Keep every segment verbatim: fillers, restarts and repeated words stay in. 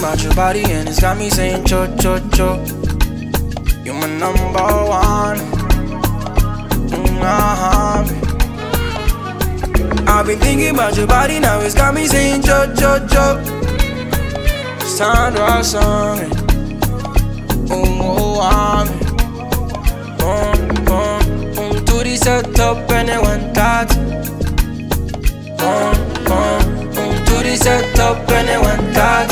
about your body and it's got me saying cho cho cho. You're my number one. Mm-hmm. I've been thinking about your body, now it's got me saying cho cho cho. It's time to write something. Oh, I'm boom, boom, boom. To the set up and then one touch. Boom, boom, boom. To the set up and then one touch.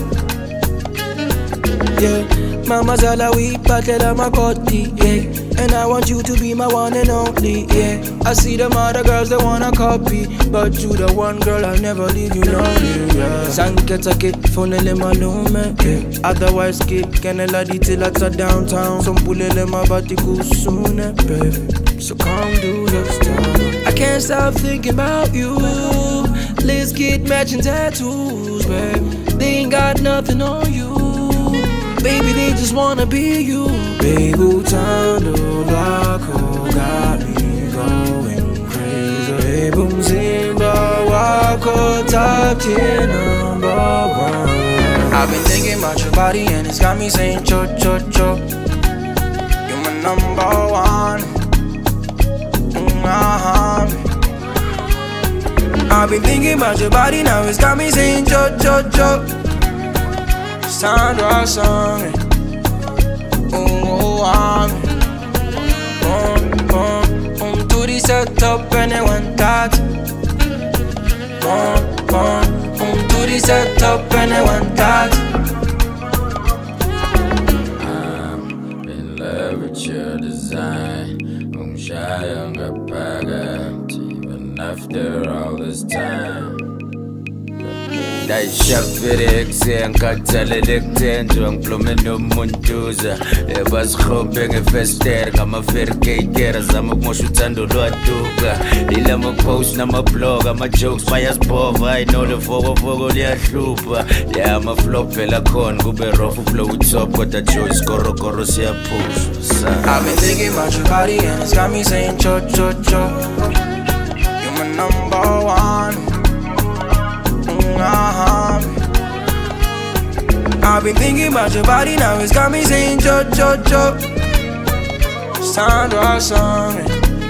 Yeah, mama's all a week, but I'm a cutty, yeah. And I want you to be my one and only, yeah. I see them other girls that wanna copy, but you the one girl I'll never leave you lonely, yeah. Sanketake, phonele malume, yeah. Otherwise, kid, canela di till at a downtown. Some pulele mabati kusune, baby. So come do your stuff. I can't stop thinking about you. Let's get matching tattoos, baby. They ain't got nothing on you. Baby, they just wanna be you. Baby, Tando Lako got me going crazy. Baby, Zimba Wako top ten number one. I've been thinking about your body and it's got me saying cho cho cho. You're my number one. Mm-hmm. I've been thinking about your body, now it's got me saying cho cho cho. It's time to write something. Oh, I'm boom, boom, boom. To the set up and then one touch. Boom, boom, boom. To the set up and then one touch. I'm in love with your design. I'm shy on the pageant, even after all this time. Ndayishafire ngikhathalele kuthenjwa ngiplume nomuntuza ebasikhombe ngefester ngama-fairgater zama ukumosha uthando lwaduka lila ma-post nama-blog ama-jokes bayasibhova I know levokovoko liyahlupha ya ama-flop phela khona kube rough uflow utop kodwa joy isikorokoro siyaphusha. I've been thinking about your body and it's got me saying cho cho cho. You're my number one. Uh-huh. I've been thinking about your body, now it's got me saying cho cho cho. It's time to write something.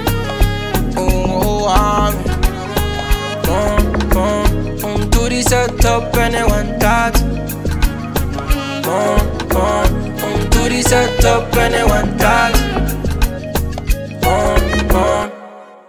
Oh, I'm boom, boom, boom. To the set up and then one touch. Boom, boom, boom. To the set up and then one touch. Boom, boom.